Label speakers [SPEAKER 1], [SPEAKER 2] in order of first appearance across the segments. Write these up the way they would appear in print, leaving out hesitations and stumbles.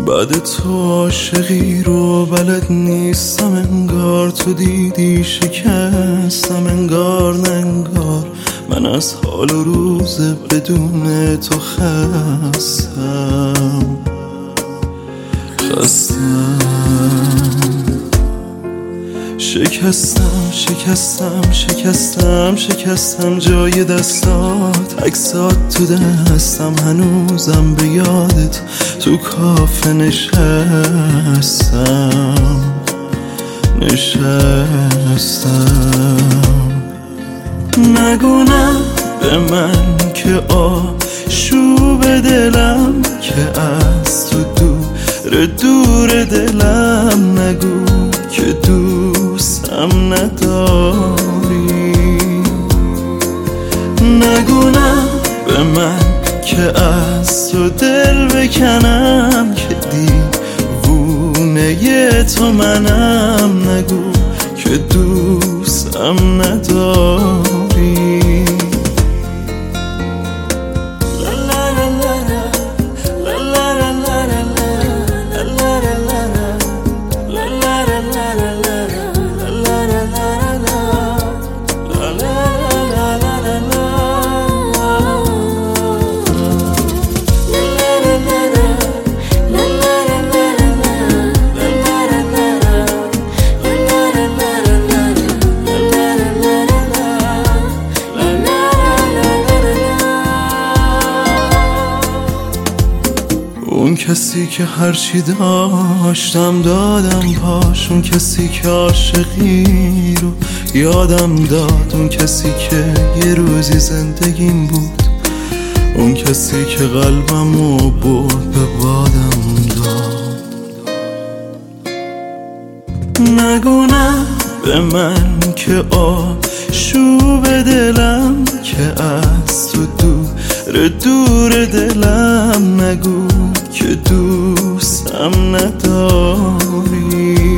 [SPEAKER 1] بعد تو عاشقی رو بلد نیستم، انگار تو دیدی شکستم، انگار ننگار من از حال و روز بدون تو خستم. شکستم جای دستات، عکسات تو دستم، هنوزم به یادت تو کافه نشستم. نگو نه به من که آشوب دلم، که از تو دور دلم، نگو که دوستم نداری. نگو نه به من که از تو دل بکنم، که دیوونه تو منم، نگو که دوستم نداری. اون کسی که هرچی داشتم دادم پاش، اون کسی که عاشقی رو یادم داد، اون کسی که یه روزی زندگیم بود، اون کسی که قلبمو برد به بادم داد. نگو نه به من که آشوب دلم، که از تو دور دلم، نگو که دوستم نداری.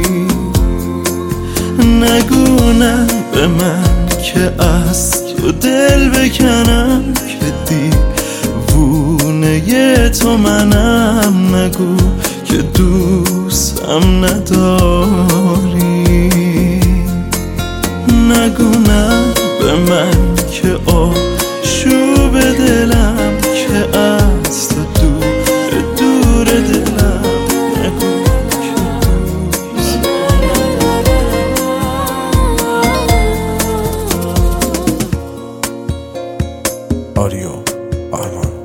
[SPEAKER 1] نگو نه به من که از تو دل بکنم، که دیوونه تو منم، نگو که دوستم نداری. نگو نه به من که آشوب دلم، که از تو دور دلم، نگو که
[SPEAKER 2] آریو آرمان.